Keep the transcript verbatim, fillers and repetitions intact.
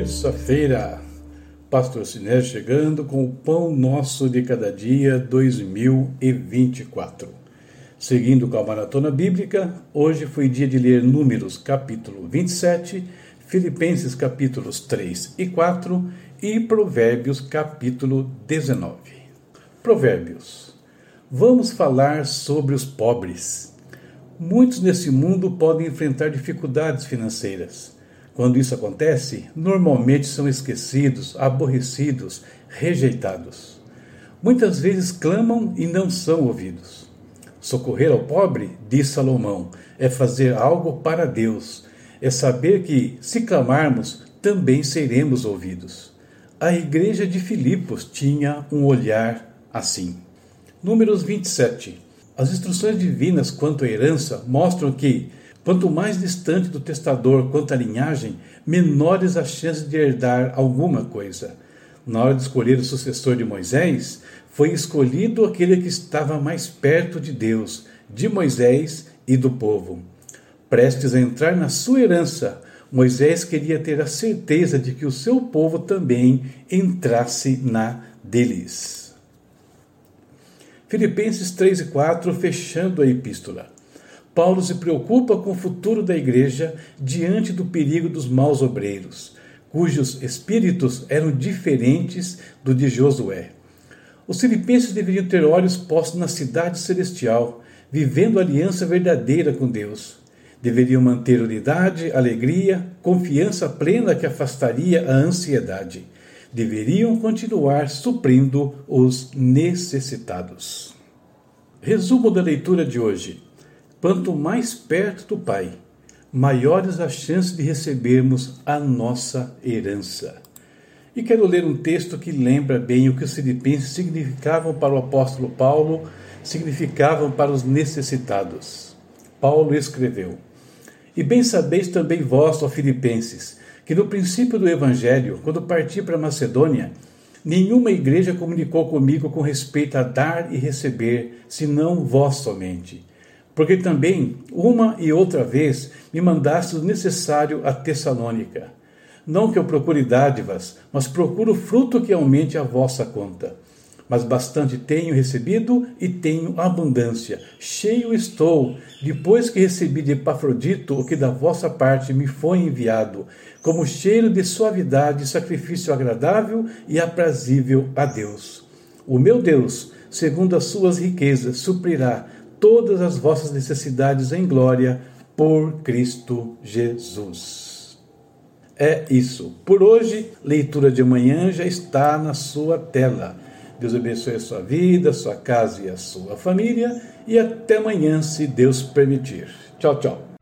Terça-feira, Pastor Sinésio chegando com o Pão Nosso de Cada Dia dois mil e vinte e quatro. Seguindo com a Maratona Bíblica, hoje foi dia de ler Números capítulo vinte e sete, Filipenses capítulos três e quatro e Provérbios capítulo dezenove. Provérbios. Vamos falar sobre os pobres. Muitos nesse mundo podem enfrentar dificuldades financeiras. Quando isso acontece, normalmente são esquecidos, aborrecidos, rejeitados. Muitas vezes clamam e não são ouvidos. Socorrer ao pobre, diz Salomão, é fazer algo para Deus. É saber que, se clamarmos, também seremos ouvidos. A igreja de Filipos tinha um olhar assim. Números vinte e sete. As instruções divinas quanto à herança mostram que, quanto mais distante do testador quanto à linhagem, menores as chances de herdar alguma coisa. Na hora de escolher o sucessor de Moisés, foi escolhido aquele que estava mais perto de Deus, de Moisés e do povo. Prestes a entrar na sua herança, Moisés queria ter a certeza de que o seu povo também entrasse na deles. Filipenses três e quatro, fechando a epístola. Paulo se preocupa com o futuro da igreja diante do perigo dos maus obreiros, cujos espíritos eram diferentes do de Josué. Os filipenses deveriam ter olhos postos na cidade celestial, vivendo a aliança verdadeira com Deus. Deveriam manter unidade, alegria, confiança plena que afastaria a ansiedade. Deveriam continuar suprindo os necessitados. Resumo da leitura de hoje. Quanto mais perto do Pai, maiores as chances de recebermos a nossa herança. E quero ler um texto que lembra bem o que os filipenses significavam para o apóstolo Paulo, significavam para os necessitados. Paulo escreveu: E bem sabeis também vós, ó Filipenses, que no princípio do Evangelho, quando parti para Macedônia, nenhuma igreja comunicou comigo com respeito a dar e receber, senão vós somente. Porque também, uma e outra vez, me mandastes o necessário a Tessalônica. Não que eu procure dádivas, mas procuro fruto que aumente a vossa conta. Mas bastante tenho recebido e tenho abundância. Cheio estou, depois que recebi de Epafrodito o que da vossa parte me foi enviado, como cheiro de suavidade, sacrifício agradável e aprazível a Deus. O meu Deus, segundo as suas riquezas, suprirá todas as vossas necessidades em glória por Cristo Jesus. É isso. Por hoje, leitura de amanhã já está na sua tela. Deus abençoe a sua vida, a sua casa e a sua família. E até amanhã, se Deus permitir. Tchau, tchau.